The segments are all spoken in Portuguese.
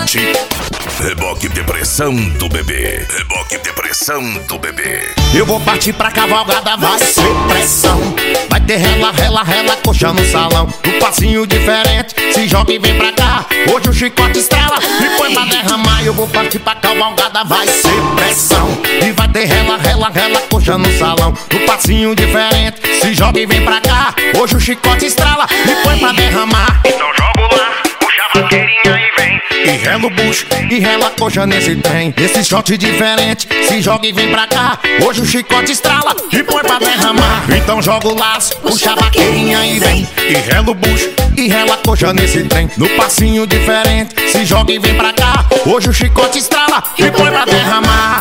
shot. Reboque depressão do bebê. Reboque depressão do bebê. Eu vou partir pra cavalgada, vai ser pressão. Vai ter rela, rela, rela, coxa no salão. Um passinho diferente, se joga e vem pra cá. Hoje o chicote estrela, me põe pra derramar. Eu vou partir pra cavalgada, vai ser pressão. E vai ter rela, rela, rela, coxa no salão. Um passinho diferente, se joga e vem pra cá. Hoje o chicote estrela, me põe pra derramar. Então jogo lá, puxa a vaqueirinha e vem. E rela o bucho, e rela a coxa nesse trem. Esse shot diferente, se joga e vem pra cá. Hoje o chicote estrala e põe pra derramar. Então joga o laço, puxa a vaqueirinha e vem. E rela o bucho, e rela a coxa nesse trem. No passinho diferente, se joga e vem pra cá. Hoje o chicote estrala e põe pra derramar.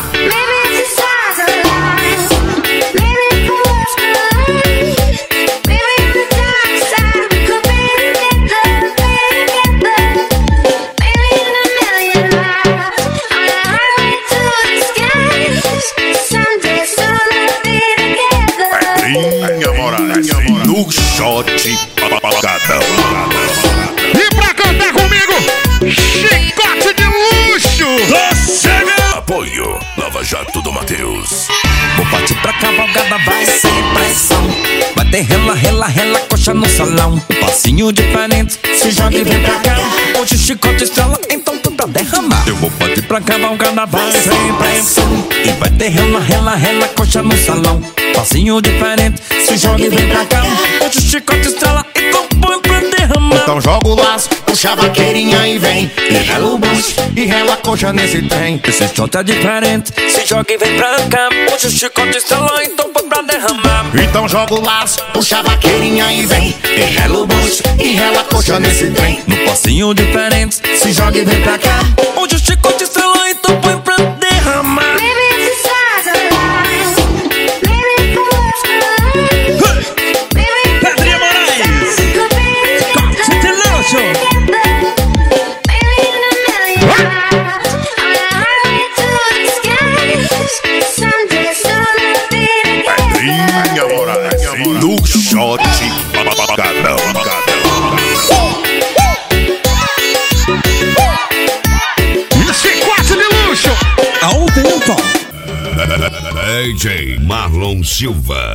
No shot pagadão. E pra cantar comigo, chicote de luxo. Apoio Lava Jato do Matheus. Vou partir pra cavalgada, vai sem pressão. Vai ter rela, rela, rela, coxa no salão. Um passinho diferente, se joga e vem pra cá. Hoje o chicote estrela, então tudo pra derramar. Eu vou partir pra cavalgada, vai sem pressão. E vai ter rela, rela, rela, coxa no salão. Passinho diferente, se joga e vem pra cá. Hoje o chicote estrela, então põe pra derramar. Então joga o laço, puxa a vaqueirinha e vem. E rela o bucho, e rela a coxa nesse trem. Esse shot é diferente, se joga e vem pra cá. Hoje o chicote estrela, então põe pra derramar. Então joga o laço, puxa a vaqueirinha e vem. E rela o bucho, e rela a coxa nesse trem. No passinho diferente, se joga e vem pra cá. Hoje o chicote estrela, então põe pra derramar. Pedrinho Moraes, chicote de luxo. Pedrinha Moraes. No shot pagadão. E chicote de luxo. Ao tempo. DJ Marlon Silva.